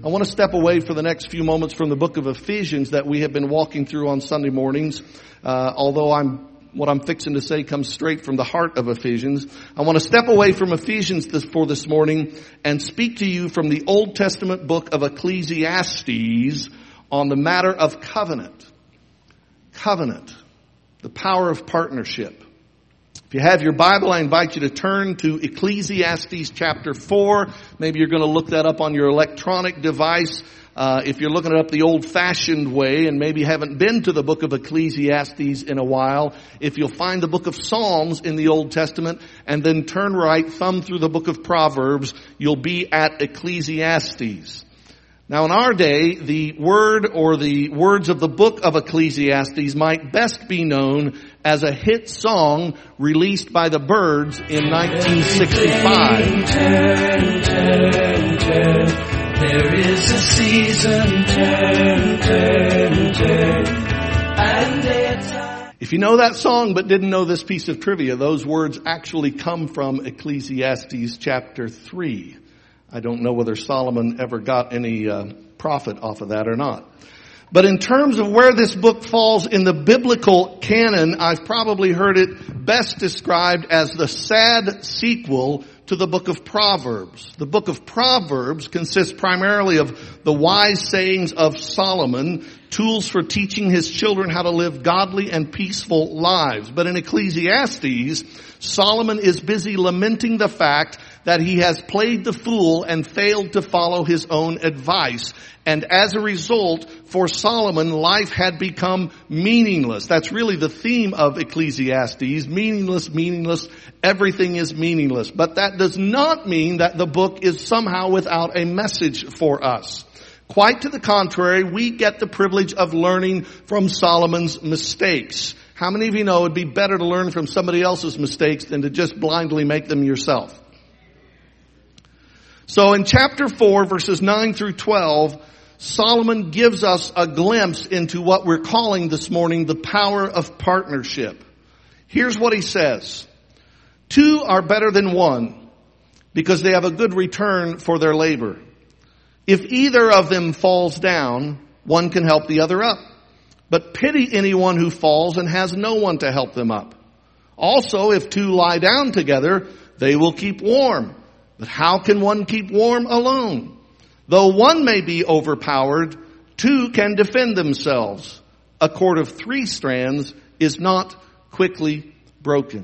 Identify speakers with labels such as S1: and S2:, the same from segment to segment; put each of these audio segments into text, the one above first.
S1: I want to step away for the next few moments from the book of Ephesians that we have been walking through on Sunday mornings. Although what I'm fixing to say comes straight from the heart of Ephesians. I want to step away from Ephesians for this morning and speak to you from the Old Testament book of Ecclesiastes on the matter of covenant. Covenant. The power of partnership. If you have your Bible, I invite you to turn to Ecclesiastes chapter 4. Maybe you're going to look that up on your electronic device. If you're looking it up the old-fashioned way and maybe haven't been to the book of Ecclesiastes in a while, if you'll find the book of Psalms in the Old Testament and then turn right, thumb through the book of Proverbs, you'll be at Ecclesiastes. Now in our day, the word or the words of the book of Ecclesiastes might best be known as a hit song released by the Byrds in 1965.
S2: Turn, turn, turn. There is a season, turn. And a time.
S1: If you know that song but didn't know this piece of trivia, those words actually come from Ecclesiastes chapter 3. I don't know whether Solomon ever got any profit off of that or not. But in terms of where this book falls in the biblical canon, I've probably heard it best described as the sad sequel to the book of Proverbs. The book of Proverbs consists primarily of the wise sayings of Solomon, tools for teaching his children how to live godly and peaceful lives. But in Ecclesiastes, Solomon is busy lamenting the fact that he has played the fool and failed to follow his own advice. And as a result, for Solomon, life had become meaningless. That's really the theme of Ecclesiastes. Meaningless, everything is meaningless. But that does not mean that the book is somehow without a message for us. Quite to the contrary, we get the privilege of learning from Solomon's mistakes. How many of you know it would be better to learn from somebody else's mistakes than to just blindly make them yourself? So in chapter 4, verses 9 through 12, Solomon gives us a glimpse into what we're calling this morning the power of partnership. Here's what he says. 2 are better than 1 because they have a good return for their labor. If either of them falls down, one can help the other up. But pity anyone who falls and has no one to help them up. Also, if 2 lie down together, they will keep warm. But how can one keep warm alone? Though one may be overpowered, 2 can defend themselves. A cord of 3 strands is not quickly broken.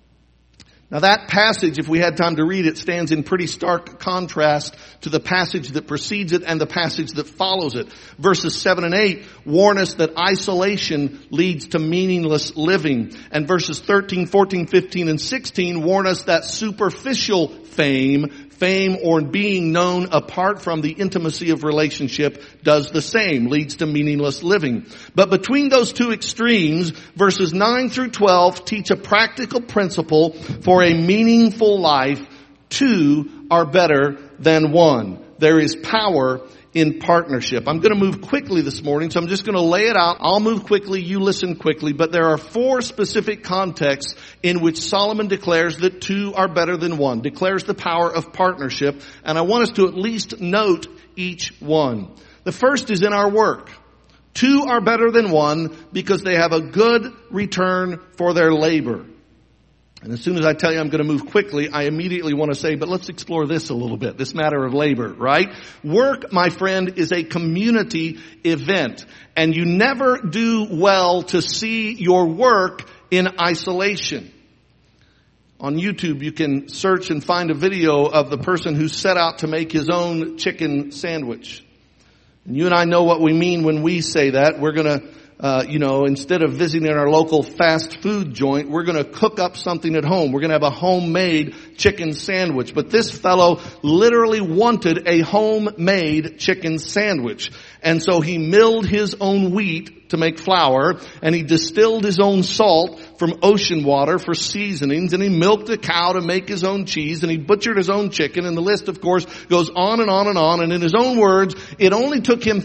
S1: Now that passage, if we had time to read it, stands in pretty stark contrast to the passage that precedes it and the passage that follows it. Verses 7 and 8 warn us that isolation leads to meaningless living. And verses 13, 14, 15, and 16 warn us that superficial fame or being known apart from the intimacy of relationship does the same, leads to meaningless living. But between those two extremes, verses 9 through 12 teach a practical principle for a meaningful life. 2 are better than 1. There is power in partnership. I'm going to move quickly this morning, so I'm just going to lay it out. I'll move quickly, you listen quickly, but there are 4 specific contexts in which Solomon declares that 2 are better than 1, declares the power of partnership, and I want us to at least note each one. The first is in our work. 2 are better than 1 because they have a good return for their labor. And as soon as I tell you I'm going to move quickly, I immediately want to say, but let's explore this a little bit, this matter of labor, right? Work, my friend, is a community event. And you never do well to see your work in isolation. On YouTube, you can search and find a video of the person who set out to make his own chicken sandwich. And you and I know what we mean when we say that. We're going to instead of visiting our local fast food joint, we're going to cook up something at home. We're going to have a homemade chicken sandwich. But this fellow literally wanted a homemade chicken sandwich. And so he milled his own wheat to make flour, and he distilled his own salt from ocean water for seasonings, and he milked a cow to make his own cheese, and he butchered his own chicken, and the list, of course, goes on and on and on. And in his own words, it only took him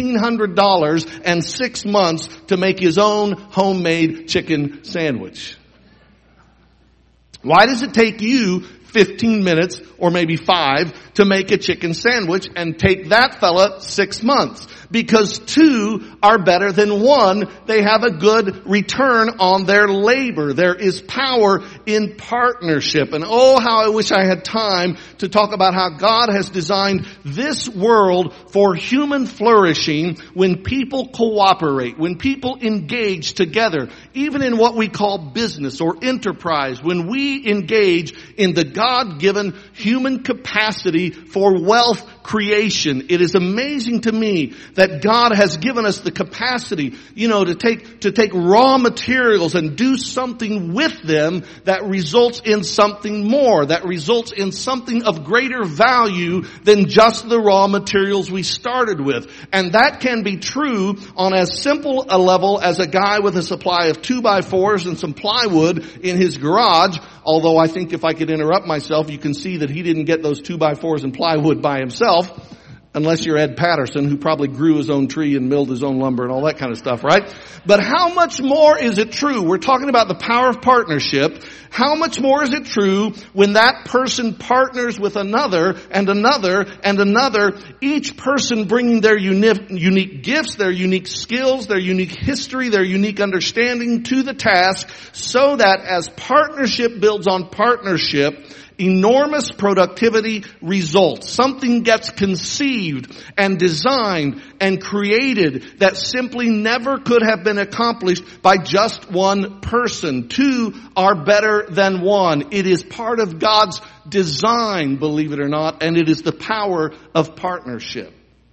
S1: $1,500 and 6 months to make his own homemade chicken sandwich. Why does it take you 15 minutes or maybe 5 to make a chicken sandwich, and take that fella 6 months. Because 2 are better than 1. They have a good return on their labor. There is power in partnership. And oh, how I wish I had time to talk about how God has designed this world for human flourishing when people cooperate, when people engage together, even in what we call business or enterprise, when we engage in the God-given human capacity for wealth creation. It is amazing to me that God has given us the capacity, to take raw materials and do something with them that results in something more, that results in something of greater value than just the raw materials we started with. And that can be true on as simple a level as a guy with a supply of 2x4s and some plywood in his garage. Although I think if I could interrupt myself, you can see that he didn't get those 2x4s and plywood by himself. Unless you're Ed Patterson, who probably grew his own tree and milled his own lumber and all that kind of stuff, right? But how much more is it true? We're talking about the power of partnership. How much more is it true when that person partners with another and another and another, each person bringing their unique gifts, their unique skills, their unique history, their unique understanding to the task, so that as partnership builds on partnership, enormous productivity results. Something gets conceived and designed and created that simply never could have been accomplished by just one person. 2 are better than 1. It is part of God's design, believe it or not, and it is the power of partnership.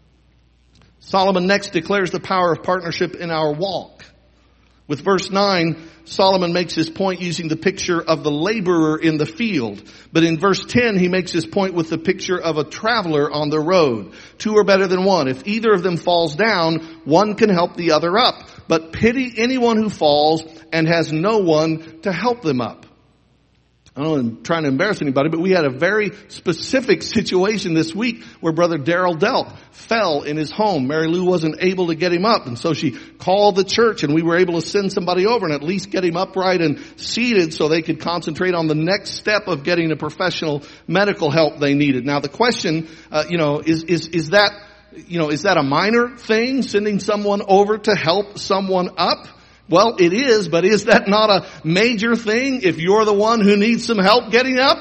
S1: Solomon next declares the power of partnership in our walk. With verse 9, Solomon makes his point using the picture of the laborer in the field. But in verse 10, he makes his point with the picture of a traveler on the road. 2 are better than 1. If either of them falls down, one can help the other up. But pity anyone who falls and has no one to help them up. I don't know, I'm trying to embarrass anybody, but we had a very specific situation this week where Brother Darrell Delk fell in his home. Mary Lou wasn't able to get him up, and so she called the church, and we were able to send somebody over and at least get him upright and seated so they could concentrate on the next step of getting the professional medical help they needed. Now the question, is that a minor thing, sending someone over to help someone up? Well, it is, but is that not a major thing if you're the one who needs some help getting up?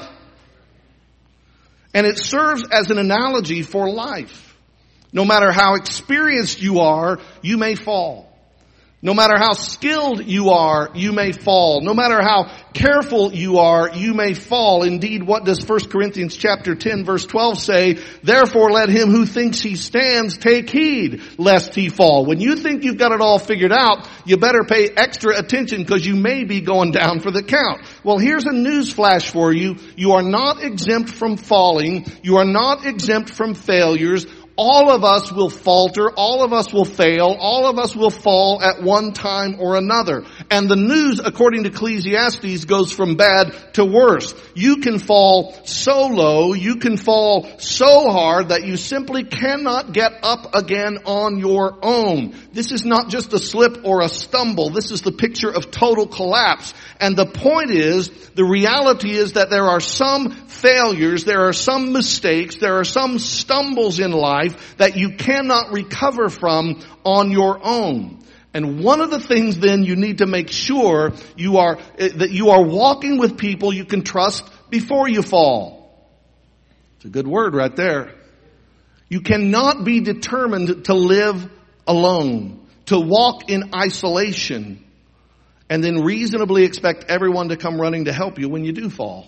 S1: And it serves as an analogy for life. No matter how experienced you are, you may fall. No matter how skilled you are, you may fall. No matter how careful you are, you may fall. Indeed, what does 1 Corinthians chapter 10 verse 12 say? Therefore let him who thinks he stands take heed lest he fall. When you think you've got it all figured out, you better pay extra attention because you may be going down for the count. Well, here's a news flash for you. You are not exempt from falling. You are not exempt from failures. All of us will falter, all of us will fail, all of us will fall at one time or another. And the news, according to Ecclesiastes, goes from bad to worse. You can fall so low, you can fall so hard that you simply cannot get up again on your own. This is not just a slip or a stumble. This is the picture of total collapse. And the point is, the reality is that there are some failures, there are some mistakes, there are some stumbles in life that you cannot recover from on your own. And one of the things then you need to make sure that you are walking with people you can trust before you fall. It's a good word right there. You cannot be determined to live alone, to walk in isolation, and then reasonably expect everyone to come running to help you when you do fall.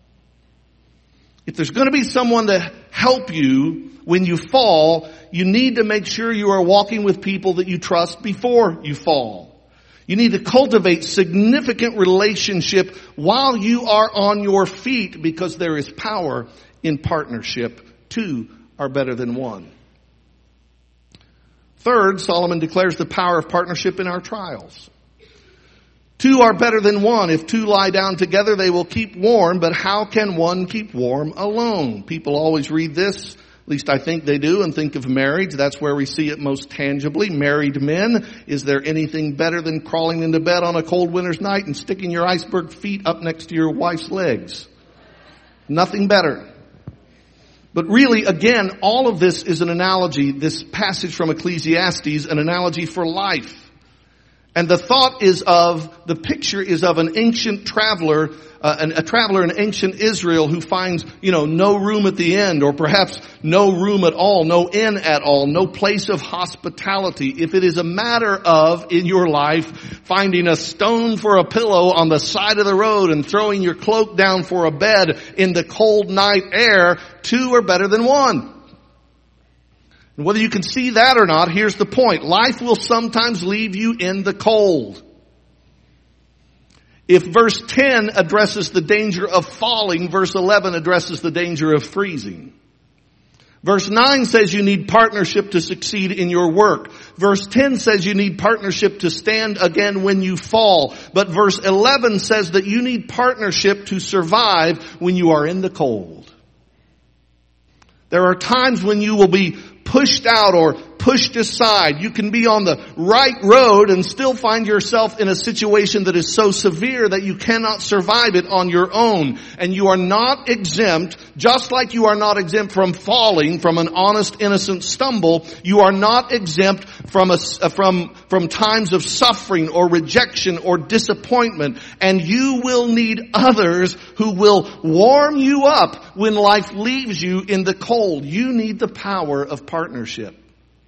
S1: If there's going to be someone to help you when you fall, you need to make sure you are walking with people that you trust before you fall. You need to cultivate significant relationship while you are on your feet because there is power in partnership. 2 are better than 1. Third, Solomon declares the power of partnership in our trials. 2 are better than 1. If 2 lie down together, they will keep warm. But how can one keep warm alone? People always read this, at least I think they do, and think of marriage. That's where we see it most tangibly. Married men, is there anything better than crawling into bed on a cold winter's night and sticking your iceberg feet up next to your wife's legs? Nothing better. But really, again, all of this is an analogy, this passage from Ecclesiastes, an analogy for life. And the picture is of an ancient traveler, a traveler in ancient Israel who finds, no room at the end, or perhaps no room at all, no inn at all, no place of hospitality. If it is a matter of, in your life, finding a stone for a pillow on the side of the road and throwing your cloak down for a bed in the cold night air, two are better than one. And whether you can see that or not, here's the point. Life will sometimes leave you in the cold. If verse 10 addresses the danger of falling, verse 11 addresses the danger of freezing. Verse 9 says you need partnership to succeed in your work. Verse 10 says you need partnership to stand again when you fall. But verse 11 says that you need partnership to survive when you are in the cold. There are times when you will be pushed out or pushed aside. You can be on the right road and still find yourself in a situation that is so severe that you cannot survive it on your own. And you are not exempt, just like you are not exempt from falling, from an honest, innocent stumble. You are not exempt from times of suffering or rejection or disappointment. And you will need others who will warm you up when life leaves you in the cold. You need the power of partnership.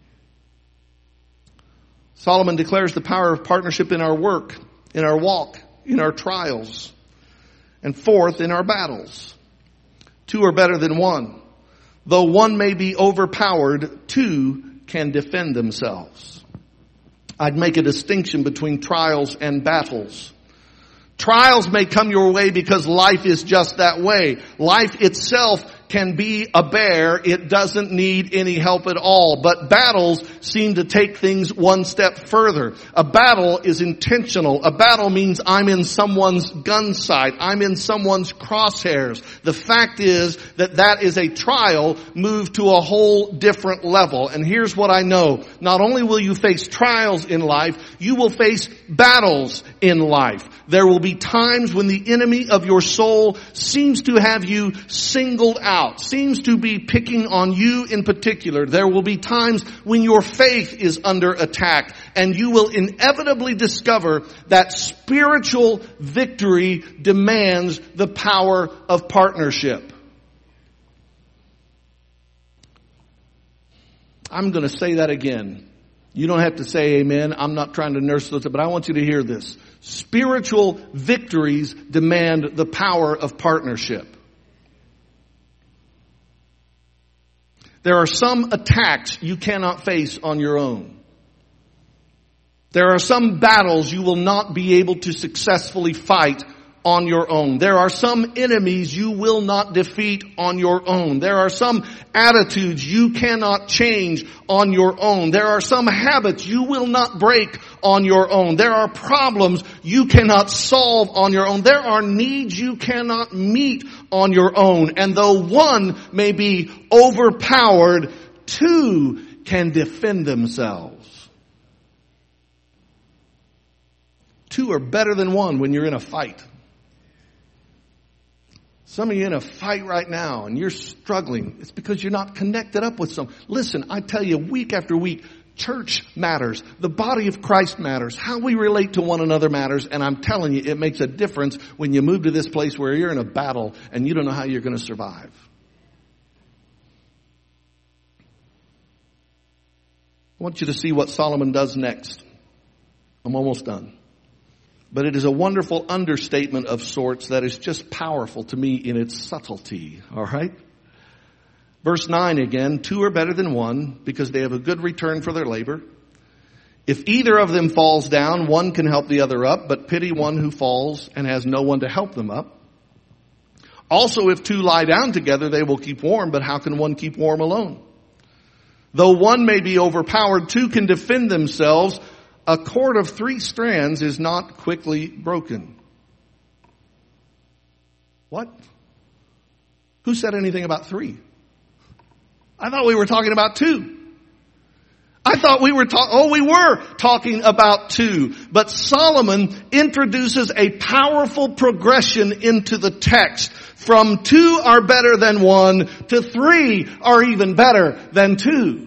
S1: Solomon declares the power of partnership in our work, in our walk, in our trials, and fourth, in our battles. Two are better than one. Though one may be overpowered, two can defend themselves. I'd make a distinction between trials and battles. Trials may come your way because life is just that way. Life itself can be a bear. It doesn't need any help at all. But battles seem to take things one step further. A battle is intentional. A battle means I'm in someone's gun sight. I'm in someone's crosshairs. The fact is that is a trial moved to a whole different level. And here's what I know. Not only will you face trials in life, you will face battles in life. There will be times when the enemy of your soul seems to have you singled out, seems to be picking on you in particular. There will be times when your faith is under attack, and you will inevitably discover that spiritual victory demands the power of partnership. I'm going to say that again. You don't have to say amen. I'm not trying to nurse those, but I want you to hear this. Spiritual victories demand the power of partnership. There are some attacks you cannot face on your own. There are some battles you will not be able to successfully fight on your own. There are some enemies you will not defeat on your own. There are some attitudes you cannot change on your own. There are some habits you will not break on your own. There are problems you cannot solve on your own. There are needs you cannot meet on your own. And though one may be overpowered, two can defend themselves. Two are better than one when you're in a fight. Some of you in a fight right now and you're struggling. It's because you're not connected up with some. Listen, I tell you, week after week, church matters. The body of Christ matters. How we relate to one another matters. And I'm telling you, it makes a difference when you move to this place where you're in a battle and you don't know how you're going to survive. I want you to see what Solomon does next. I'm almost done. But it is a wonderful understatement of sorts that is just powerful to me in its subtlety. All right? Verse 9 again, two are better than one because they have a good return for their labor. If either of them falls down, one can help the other up, but pity one who falls and has no one to help them up. Also, if two lie down together, they will keep warm, but how can one keep warm alone? Though one may be overpowered, two can defend themselves. A cord of 3 strands is not quickly broken. What? Who said anything about 3? I thought we were talking about 2. I thought we were talking about two. But Solomon introduces a powerful progression into the text. From two are better than one to three are even better than two.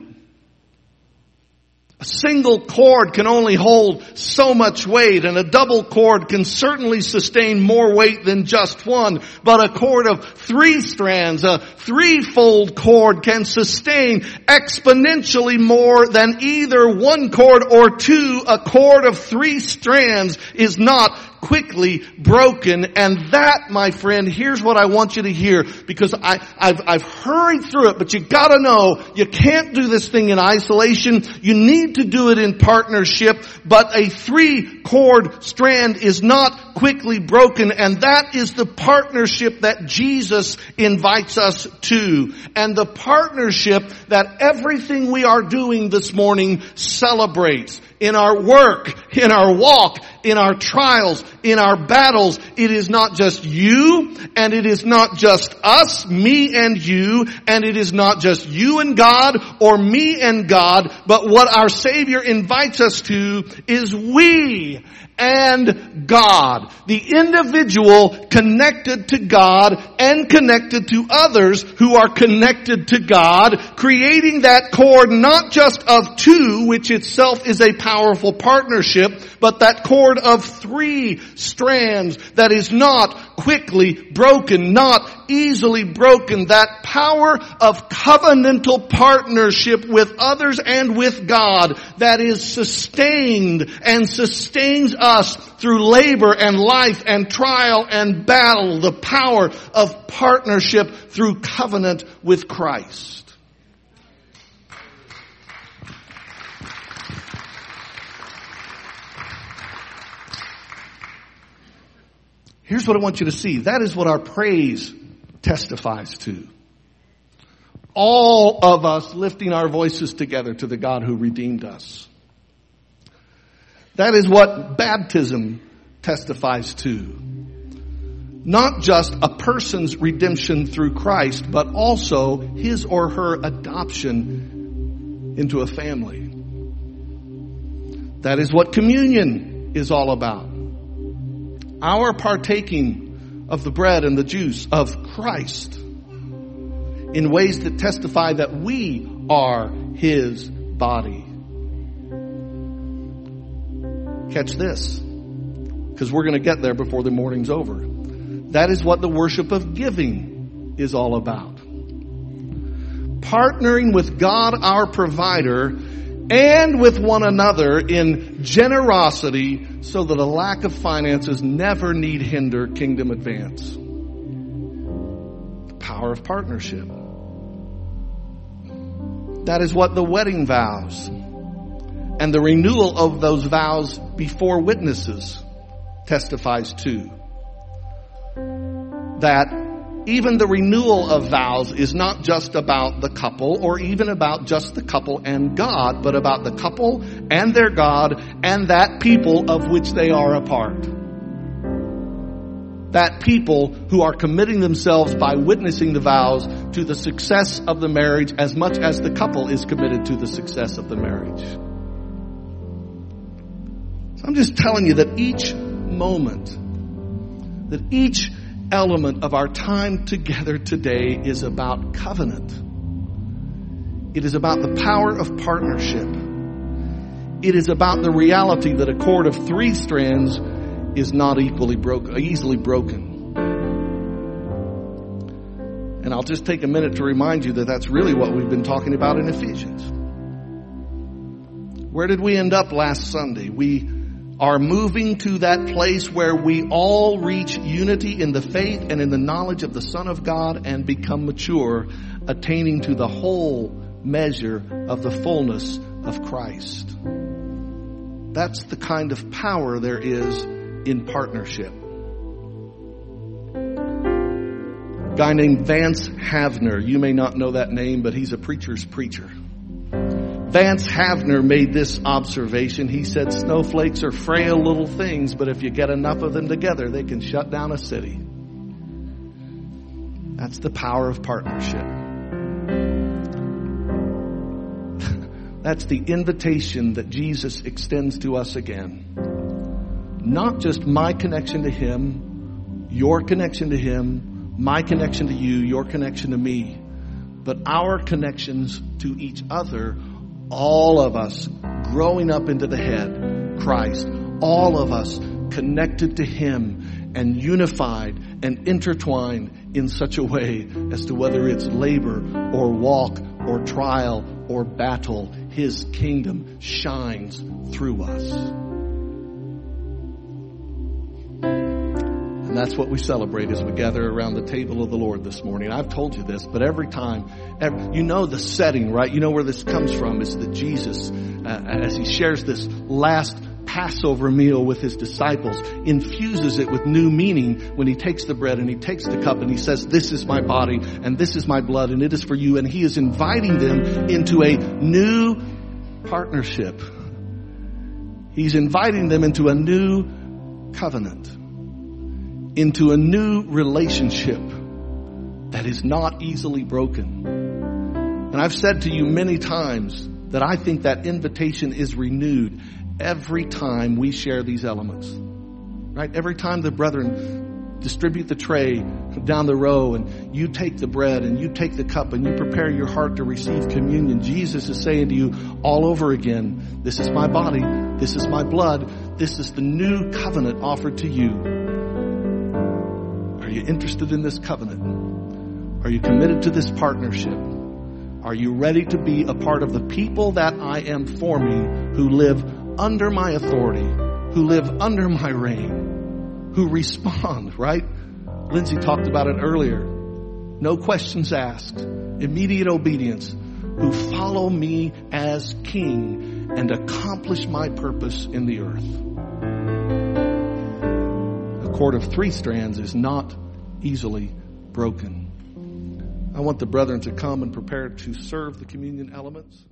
S1: A single cord can only hold so much weight, and a double cord can certainly sustain more weight than just one. But a cord of 3 strands, a threefold cord, can sustain exponentially more than either one cord or two. A cord of 3 strands is not quickly broken. And that, my friend, here's what I want you to hear, because I've hurried through it, but you gotta know, you can't do this thing in isolation. You need to do it in partnership, but a 3-cord strand is not quickly broken, and that is the partnership that Jesus invites us to, and the partnership that everything we are doing this morning celebrates. In our work, in our walk, in our trials, in our battles, it is not just you, and it is not just us, me and you, and it is not just you and God or me and God, but what our Savior invites us to is we and God. The individual connected to God and connected to others who are connected to God, creating that cord not just of 2, which itself is a powerful partnership, but that cord of 3 strands that is not quickly broken, not easily broken. That power of covenantal partnership with others and with God that is sustained and sustains us through labor and life and trial and battle. The power of partnership through covenant with Christ. Here's what I want you to see. That is what our praise testifies to. All of us lifting our voices together to the God who redeemed us. That is what baptism testifies to. Not just a person's redemption through Christ, but also his or her adoption into a family. That is what communion is all about. Our partaking of the bread and the juice of Christ in ways that testify that we are his body. Catch this, because we're going to get there before the morning's over. That is what the worship of giving is all about. Partnering with God, our provider, and with one another in generosity so that a lack of finances never need hinder kingdom advance. The power of partnership. That is what the wedding vows and the renewal of those vows before witnesses testifies to. That even the renewal of vows is not just about the couple or even about just the couple and God, but about the couple and their God and that people of which they are a part. That people who are committing themselves by witnessing the vows to the success of the marriage as much as the couple is committed to the success of the marriage. So I'm just telling you that each moment, that each element of our time together today is about covenant. It is about the power of partnership. It is about the reality that a cord of 3 strands is not easily broken. And I'll just take a minute to remind you that that's really what we've been talking about in Ephesians. Where did we end up last Sunday? We are moving to that place where we all reach unity in the faith and in the knowledge of the Son of God and become mature, attaining to the whole measure of the fullness of Christ. That's the kind of power there is in partnership. A guy named Vance Havner, you may not know that name, but he's a preacher's preacher. Vance Havner made this observation. He said, snowflakes are frail little things, but if you get enough of them together, they can shut down a city. That's the power of partnership. That's the invitation that Jesus extends to us again. Not just my connection to Him, your connection to Him, my connection to you, your connection to me, but our connections to each other, all of us growing up into the head, Christ, all of us connected to Him and unified and intertwined in such a way as to whether it's labor or walk or trial or battle, His kingdom shines through us. And that's what we celebrate as we gather around the table of the Lord this morning. I've told you this, but every time, you know the setting, right? You know where this comes from. It's that Jesus, as He shares this last Passover meal with His disciples, infuses it with new meaning when He takes the bread and He takes the cup and He says, this is my body and this is my blood and it is for you. And He is inviting them into a new partnership. He's inviting them into a new covenant, into a new relationship that is not easily broken. And I've said to you many times that I think that invitation is renewed every time we share these elements. Right? Every time the brethren distribute the tray down the row and you take the bread and you take the cup and you prepare your heart to receive communion, Jesus is saying to you all over again, this is my body, this is my blood, this is the new covenant offered to you. Are you interested in this covenant? Are you committed to this partnership? Are you ready to be a part of the people that I am forming who live under my authority, who live under my reign, who respond, right? Lindsay talked about it earlier. No questions asked, immediate obedience, who follow me as King and accomplish my purpose in the earth. A cord of 3 strands is not easily broken. I want the brethren to come and prepare to serve the communion elements.